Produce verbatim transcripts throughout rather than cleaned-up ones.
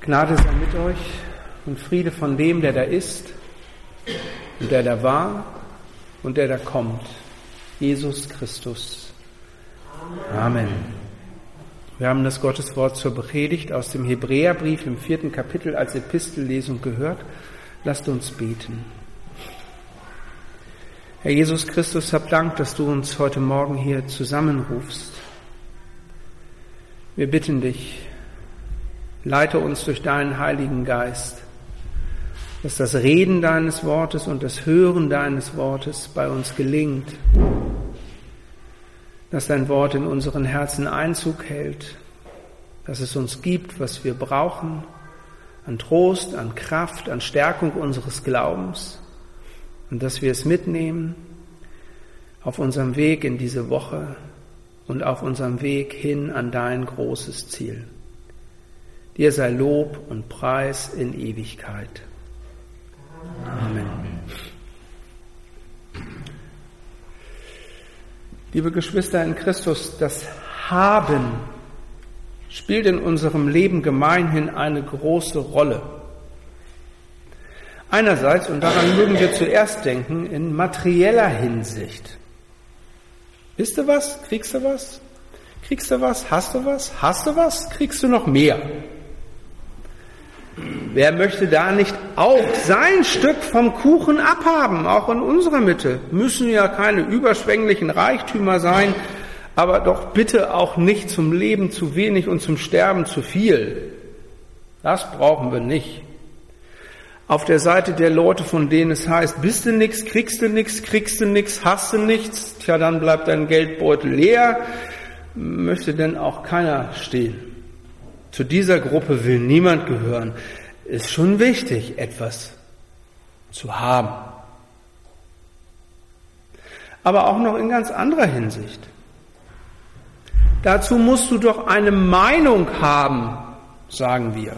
Gnade sei mit euch und Friede von dem, der da ist und der da war und der da kommt, Jesus Christus. Amen. Wir haben das Gotteswort zur Predigt aus dem Hebräerbrief im vierten Kapitel als Epistellesung gehört. Lasst uns beten. Herr Jesus Christus, hab Dank, dass du uns heute Morgen hier zusammenrufst. Wir bitten dich, leite uns durch deinen Heiligen Geist, dass das Reden deines Wortes und das Hören deines Wortes bei uns gelingt, dass dein Wort in unseren Herzen Einzug hält, dass es uns gibt, was wir brauchen, an Trost, an Kraft, an Stärkung unseres Glaubens und dass wir es mitnehmen auf unserem Weg in diese Woche und auf unserem Weg hin an dein großes Ziel. Dir sei Lob und Preis in Ewigkeit. Amen. Liebe Geschwister in Christus, das Haben spielt in unserem Leben gemeinhin eine große Rolle. Einerseits, und daran mögen wir zuerst denken, in materieller Hinsicht. Bist du was? Kriegst du was? Kriegst du was? Hast du was? Hast du was? Kriegst du noch mehr? Wer möchte da nicht auch sein Stück vom Kuchen abhaben, auch in unserer Mitte? Müssen ja keine überschwänglichen Reichtümer sein, aber doch bitte auch nicht zum Leben zu wenig und zum Sterben zu viel. Das brauchen wir nicht. Auf der Seite der Leute, von denen es heißt, bist du nix, kriegst du nix, kriegst du nix, hast du nichts, tja, dann bleibt dein Geldbeutel leer, möchte denn auch keiner stehen. Zu dieser Gruppe will niemand gehören. Ist schon wichtig, etwas zu haben. Aber auch noch in ganz anderer Hinsicht. Dazu musst du doch eine Meinung haben, sagen wir.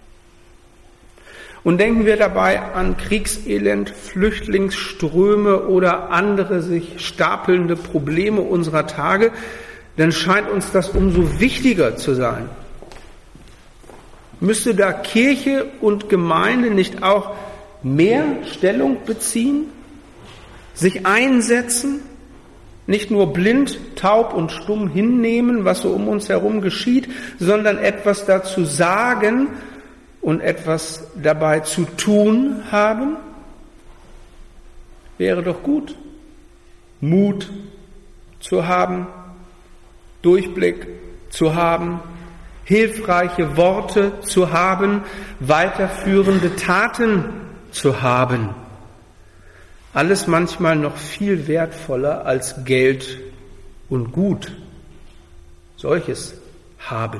Und denken wir dabei an Kriegselend, Flüchtlingsströme oder andere sich stapelnde Probleme unserer Tage, dann scheint uns das umso wichtiger zu sein. Müsste da Kirche und Gemeinde nicht auch mehr Stellung beziehen, sich einsetzen, nicht nur blind, taub und stumm hinnehmen, was so um uns herum geschieht, sondern etwas dazu sagen und etwas dabei zu tun haben? Wäre doch gut, Mut zu haben, Durchblick zu haben, hilfreiche Worte zu haben, weiterführende Taten zu haben. Alles manchmal noch viel wertvoller als Geld und Gut. Solches haben.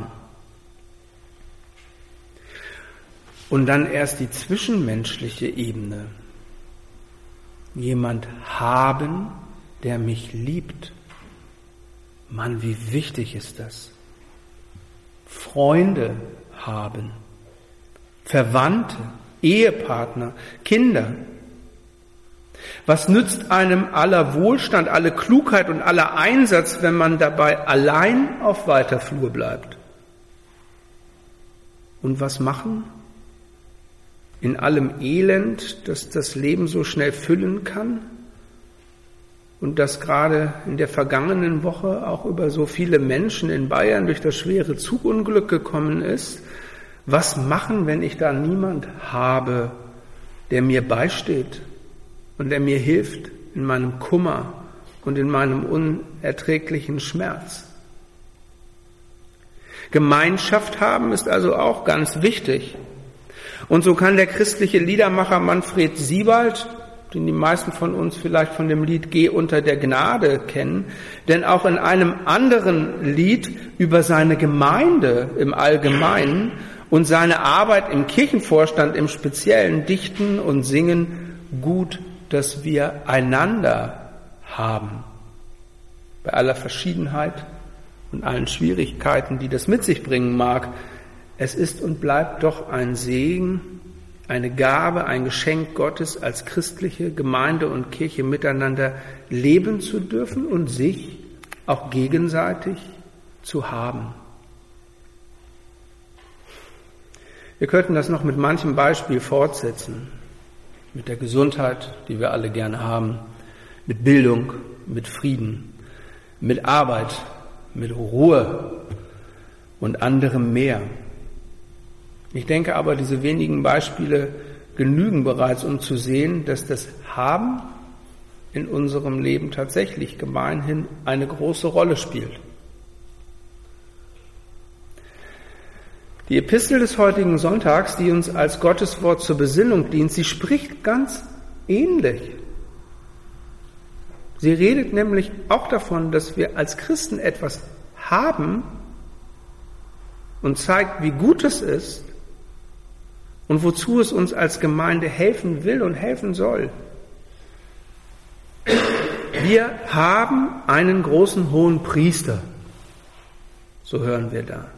Und dann erst die zwischenmenschliche Ebene. Jemand haben, der mich liebt. Mann, wie wichtig ist das? Freunde haben, Verwandte, Ehepartner, Kinder. Was nützt einem aller Wohlstand, alle Klugheit und aller Einsatz, wenn man dabei allein auf weiter Flur bleibt? Und was machen? In allem Elend, das das Leben so schnell füllen kann? Und das gerade in der vergangenen Woche auch über so viele Menschen in Bayern durch das schwere Zugunglück gekommen ist. Was machen, wenn ich da niemand habe, der mir beisteht und der mir hilft in meinem Kummer und in meinem unerträglichen Schmerz? Gemeinschaft haben ist also auch ganz wichtig. Und so kann der christliche Liedermacher Manfred Siebald, den die meisten von uns vielleicht von dem Lied Geh unter der Gnade kennen, denn auch in einem anderen Lied über seine Gemeinde im Allgemeinen und seine Arbeit im Kirchenvorstand im Speziellen dichten und singen, gut, dass wir einander haben. Bei aller Verschiedenheit und allen Schwierigkeiten, die das mit sich bringen mag, es ist und bleibt doch ein Segen, eine Gabe, ein Geschenk Gottes, als christliche Gemeinde und Kirche miteinander leben zu dürfen und sich auch gegenseitig zu haben. Wir könnten das noch mit manchem Beispiel fortsetzen. Mit der Gesundheit, die wir alle gerne haben, mit Bildung, mit Frieden, mit Arbeit, mit Ruhe und anderem mehr. Ich denke aber, diese wenigen Beispiele genügen bereits, um zu sehen, dass das Haben in unserem Leben tatsächlich gemeinhin eine große Rolle spielt. Die Epistel des heutigen Sonntags, die uns als Gotteswort zur Besinnung dient, sie spricht ganz ähnlich. Sie redet nämlich auch davon, dass wir als Christen etwas haben und zeigt, wie gut es ist und wozu es uns als Gemeinde helfen will und helfen soll. Wir haben einen großen hohen Priester, so hören wir da.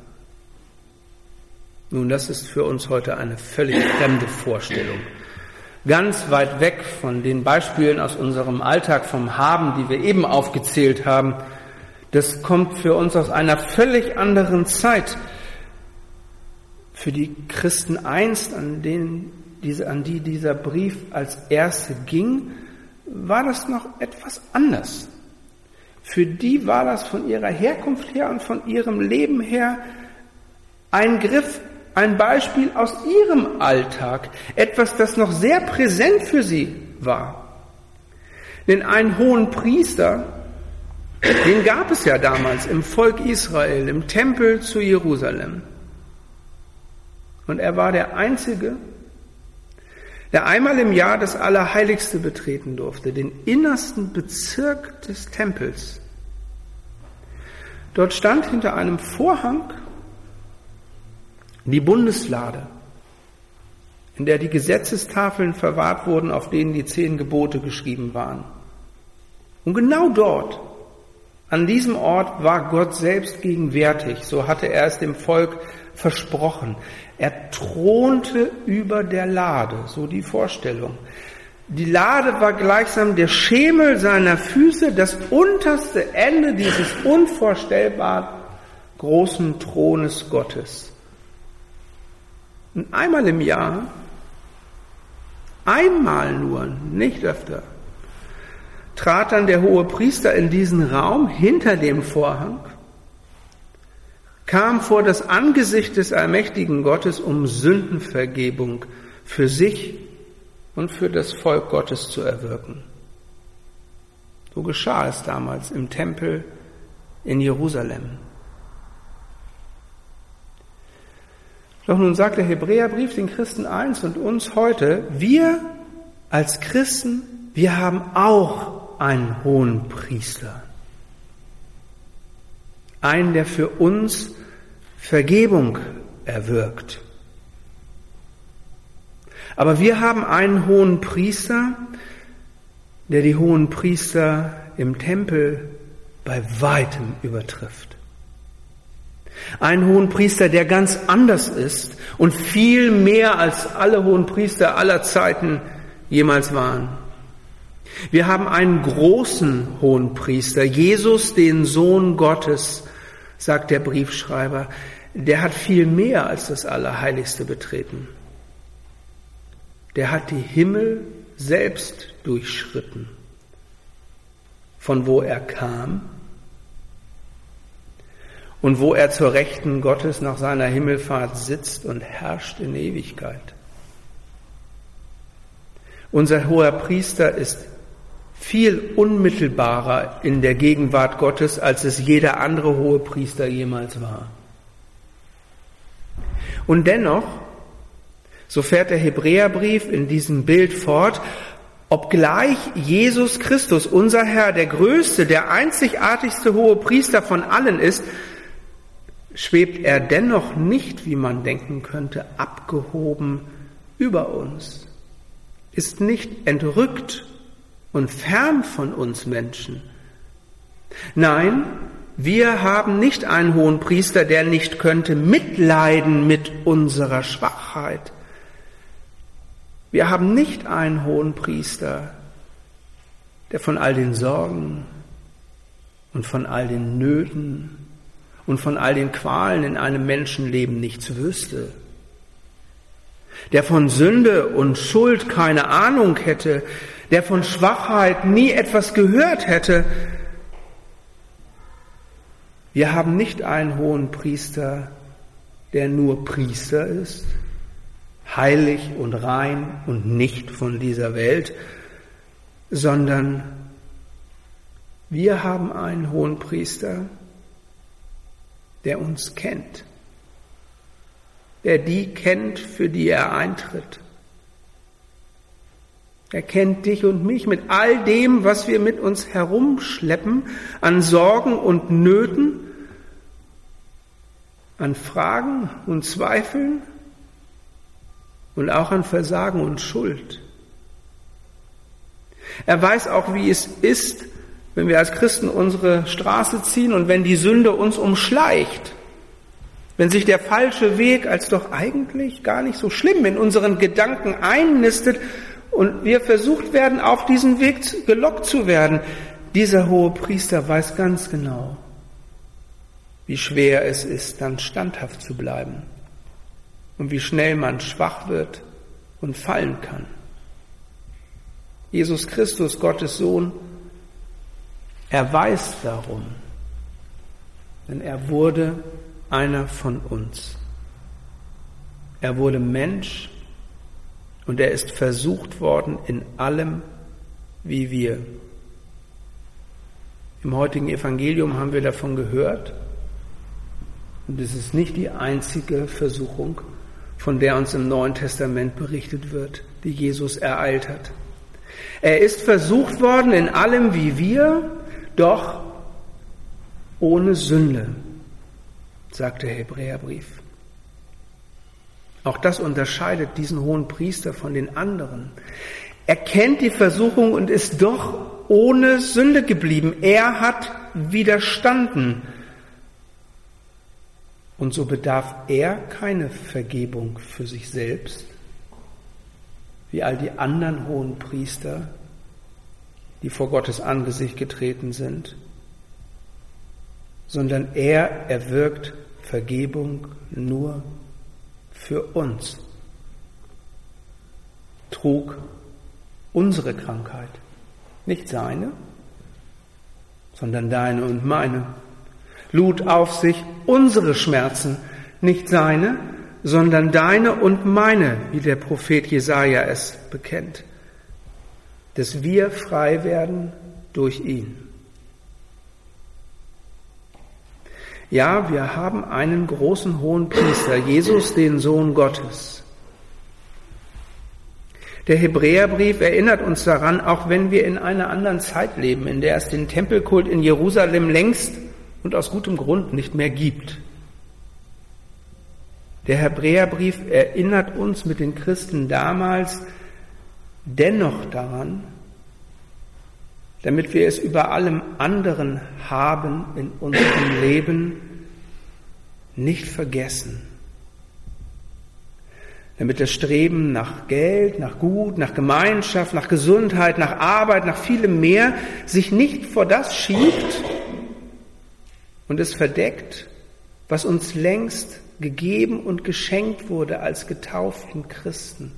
Nun, das ist für uns heute eine völlig fremde Vorstellung. Ganz weit weg von den Beispielen aus unserem Alltag vom Haben, die wir eben aufgezählt haben. Das kommt für uns aus einer völlig anderen Zeit. Für die Christen einst, an, denen diese, an die dieser Brief als erste ging, war das noch etwas anders. Für die war das von ihrer Herkunft her und von ihrem Leben her ein Griff, ein Beispiel aus ihrem Alltag, etwas, das noch sehr präsent für sie war. Denn einen hohen Priester, den gab es ja damals im Volk Israel, im Tempel zu Jerusalem. Und er war der Einzige, der einmal im Jahr das Allerheiligste betreten durfte, den innersten Bezirk des Tempels. Dort stand hinter einem Vorhang die Bundeslade, in der die Gesetzestafeln verwahrt wurden, auf denen die zehn Gebote geschrieben waren. Und genau dort, an diesem Ort, war Gott selbst gegenwärtig. So hatte er es dem Volk versprochen. Er thronte über der Lade, so die Vorstellung. Die Lade war gleichsam der Schemel seiner Füße, das unterste Ende dieses unvorstellbar großen Thrones Gottes. Und einmal im Jahr, einmal nur, nicht öfter, trat dann der hohe Priester in diesen Raum hinter dem Vorhang, kam vor das Angesicht des allmächtigen Gottes, um Sündenvergebung für sich und für das Volk Gottes zu erwirken. So geschah es damals im Tempel in Jerusalem. Doch nun sagt der Hebräerbrief den Christen eins und uns heute, wir als Christen, wir haben auch einen hohen Priester. Einen, der für uns Vergebung erwirkt. Aber wir haben einen hohen Priester, der die hohen Priester im Tempel bei weitem übertrifft. Einen hohen Priester, der ganz anders ist und viel mehr als alle hohen Priester aller Zeiten jemals waren. Wir haben einen großen hohen Priester, Jesus, den Sohn Gottes, sagt der Briefschreiber. Der hat viel mehr als das Allerheiligste betreten. Der hat die Himmel selbst durchschritten, von wo er kam und wo er zur Rechten Gottes nach seiner Himmelfahrt sitzt und herrscht in Ewigkeit. Unser hoher Priester ist viel unmittelbarer in der Gegenwart Gottes, als es jeder andere hohe Priester jemals war. Und dennoch, so fährt der Hebräerbrief in diesem Bild fort, obgleich Jesus Christus, unser Herr, der größte, der einzigartigste hohe Priester von allen ist, schwebt er dennoch nicht, wie man denken könnte, abgehoben über uns, ist nicht entrückt und fern von uns Menschen. Nein, wir haben nicht einen hohen Priester, der nicht könnte mitleiden mit unserer Schwachheit. Wir haben nicht einen hohen Priester, der von all den Sorgen und von all den Nöten und von all den Qualen in einem Menschenleben nichts wüsste. der von Sünde und Schuld keine Ahnung hätte, der von Schwachheit nie etwas gehört hätte. Wir haben nicht einen hohen Priester, der nur Priester ist, heilig und rein und nicht von dieser Welt, sondern wir haben einen hohen Priester, der uns kennt, der die kennt, für die er eintritt. Er kennt dich und mich mit all dem, was wir mit uns herumschleppen, an Sorgen und Nöten, an Fragen und Zweifeln und auch an Versagen und Schuld. Er weiß auch, wie es ist, wenn wir als Christen unsere Straße ziehen und wenn die Sünde uns umschleicht, wenn sich der falsche Weg als doch eigentlich gar nicht so schlimm in unseren Gedanken einnistet und wir versucht werden, auf diesen Weg gelockt zu werden. Dieser hohe Priester weiß ganz genau, wie schwer es ist, dann standhaft zu bleiben und wie schnell man schwach wird und fallen kann. Jesus Christus, Gottes Sohn, er weiß darum, denn er wurde einer von uns. Er wurde Mensch und er ist versucht worden in allem wie wir. Im heutigen Evangelium haben wir davon gehört, und es ist nicht die einzige Versuchung, von der uns im Neuen Testament berichtet wird, die Jesus ereilt hat. Er ist versucht worden in allem wie wir, doch ohne Sünde, sagt der Hebräerbrief. Auch das unterscheidet diesen hohen Priester von den anderen. Er kennt die Versuchung und ist doch ohne Sünde geblieben. Er hat widerstanden. Und so bedarf er keine Vergebung für sich selbst, wie all die anderen hohen Priester, die vor Gottes Angesicht getreten sind, sondern er erwirkt Vergebung nur für uns, trug unsere Krankheit, nicht seine, sondern deine und meine, lud auf sich unsere Schmerzen, nicht seine, sondern deine und meine, wie der Prophet Jesaja es bekennt, dass wir frei werden durch ihn. Ja, wir haben einen großen hohen Priester, Jesus, den Sohn Gottes. Der Hebräerbrief erinnert uns daran, auch wenn wir in einer anderen Zeit leben, in der es den Tempelkult in Jerusalem längst und aus gutem Grund nicht mehr gibt. Der Hebräerbrief erinnert uns mit den Christen damals dennoch daran, damit wir es über allem anderen haben in unserem Leben, nicht vergessen. Damit das Streben nach Geld, nach Gut, nach Gemeinschaft, nach Gesundheit, nach Arbeit, nach vielem mehr sich nicht vor das schiebt und es verdeckt, was uns längst gegeben und geschenkt wurde als getauften Christen.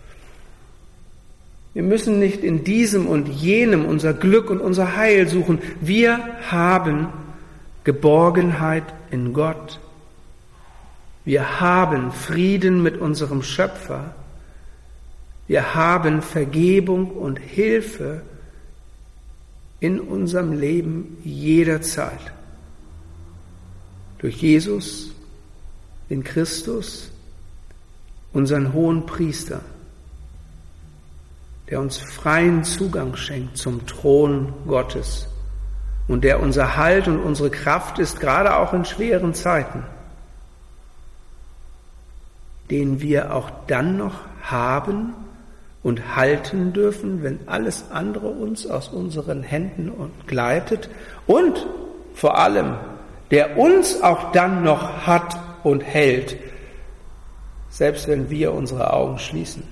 Wir müssen nicht in diesem und jenem unser Glück und unser Heil suchen. Wir haben Geborgenheit in Gott. Wir haben Frieden mit unserem Schöpfer. Wir haben Vergebung und Hilfe in unserem Leben jederzeit. Durch Jesus, den Christus, unseren hohen Priester, der uns freien Zugang schenkt zum Thron Gottes und der unser Halt und unsere Kraft ist, gerade auch in schweren Zeiten, den wir auch dann noch haben und halten dürfen, wenn alles andere uns aus unseren Händen gleitet und vor allem, der uns auch dann noch hat und hält, selbst wenn wir unsere Augen schließen.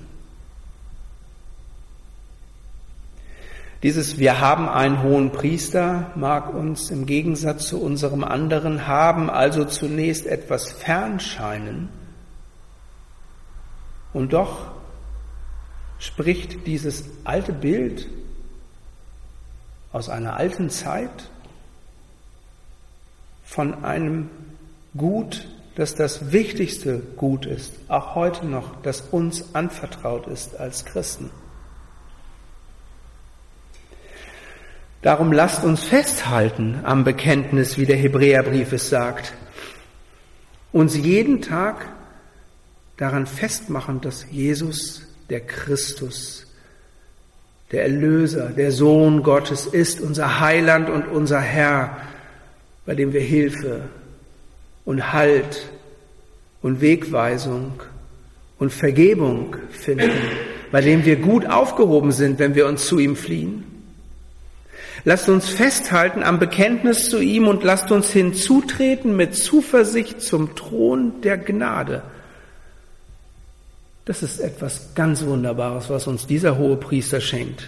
Dieses Wir haben einen hohen Priester mag uns im Gegensatz zu unserem anderen Haben also zunächst etwas fern scheinen. Und doch spricht dieses alte Bild aus einer alten Zeit von einem Gut, das das wichtigste Gut ist, auch heute noch, das uns anvertraut ist als Christen. Darum lasst uns festhalten am Bekenntnis, wie der Hebräerbrief es sagt, uns jeden Tag daran festmachen, dass Jesus, der Christus, der Erlöser, der Sohn Gottes ist, unser Heiland und unser Herr, bei dem wir Hilfe und Halt und Wegweisung und Vergebung finden, bei dem wir gut aufgehoben sind, wenn wir uns zu ihm fliehen. Lasst uns festhalten am Bekenntnis zu ihm und lasst uns hinzutreten mit Zuversicht zum Thron der Gnade. Das ist etwas ganz Wunderbares, was uns dieser Hohepriester schenkt.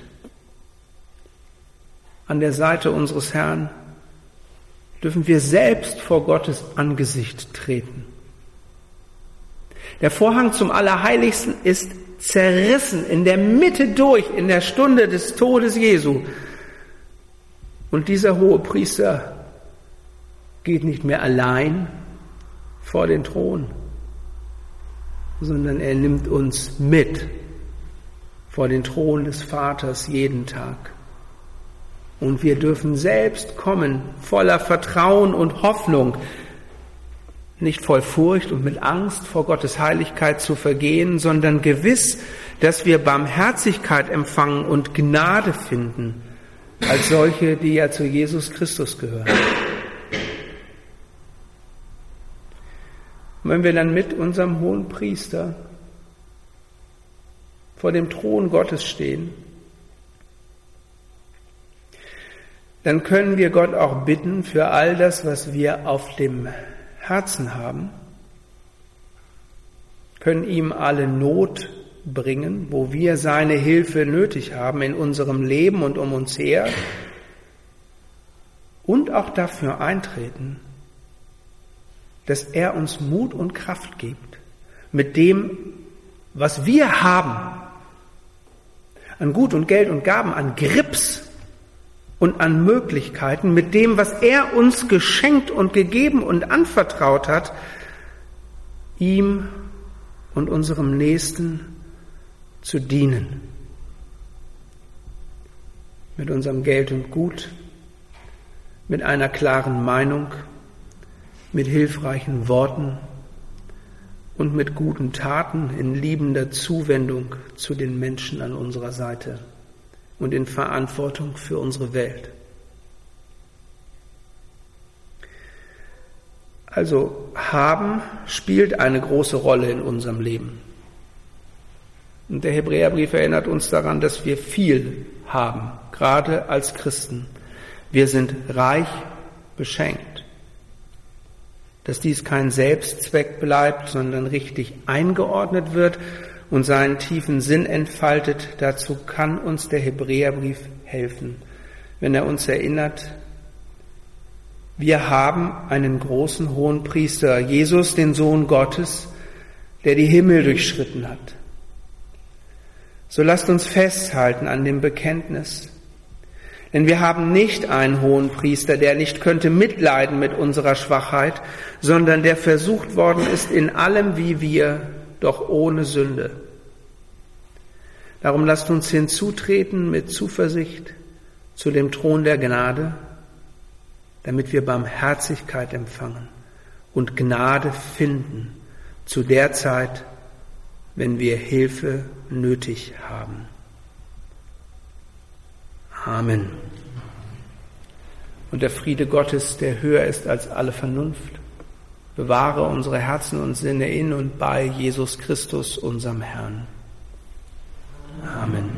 An der Seite unseres Herrn dürfen wir selbst vor Gottes Angesicht treten. Der Vorhang zum Allerheiligsten ist zerrissen, in der Mitte durch, in der Stunde des Todes Jesu. Und dieser Hohepriester geht nicht mehr allein vor den Thron, sondern er nimmt uns mit vor den Thron des Vaters jeden Tag. Und wir dürfen selbst kommen, voller Vertrauen und Hoffnung, nicht voll Furcht und mit Angst vor Gottes Heiligkeit zu vergehen, sondern gewiss, dass wir Barmherzigkeit empfangen und Gnade finden, als solche, die ja zu Jesus Christus gehören. Und wenn wir dann mit unserem Hohenpriester vor dem Thron Gottes stehen, dann können wir Gott auch bitten für all das, was wir auf dem Herzen haben, können ihm alle Not bringen, wo wir seine Hilfe nötig haben in unserem Leben und um uns her, und auch dafür eintreten, dass er uns Mut und Kraft gibt, mit dem, was wir haben, an Gut und Geld und Gaben, an Grips und an Möglichkeiten, mit dem, was er uns geschenkt und gegeben und anvertraut hat, ihm und unserem Nächsten zu dienen. Mit unserem Geld und Gut, mit einer klaren Meinung, mit hilfreichen Worten und mit guten Taten in liebender Zuwendung zu den Menschen an unserer Seite und in Verantwortung für unsere Welt. Also haben spielt eine große Rolle in unserem Leben. Und der Hebräerbrief erinnert uns daran, dass wir viel haben, gerade als Christen. Wir sind reich beschenkt. Dass dies kein Selbstzweck bleibt, sondern richtig eingeordnet wird und seinen tiefen Sinn entfaltet, dazu kann uns der Hebräerbrief helfen, wenn er uns erinnert, wir haben einen großen Hohenpriester, Jesus, den Sohn Gottes, der die Himmel durchschritten hat. So lasst uns festhalten an dem Bekenntnis, denn wir haben nicht einen Hohenpriester, der nicht könnte mitleiden mit unserer Schwachheit, sondern der versucht worden ist in allem wie wir, doch ohne Sünde. Darum lasst uns hinzutreten mit Zuversicht zu dem Thron der Gnade, damit wir Barmherzigkeit empfangen und Gnade finden zu der Zeit, wenn wir Hilfe nötig haben. Amen. Und der Friede Gottes, der höher ist als alle Vernunft, bewahre unsere Herzen und Sinne in und bei Jesus Christus, unserem Herrn. Amen.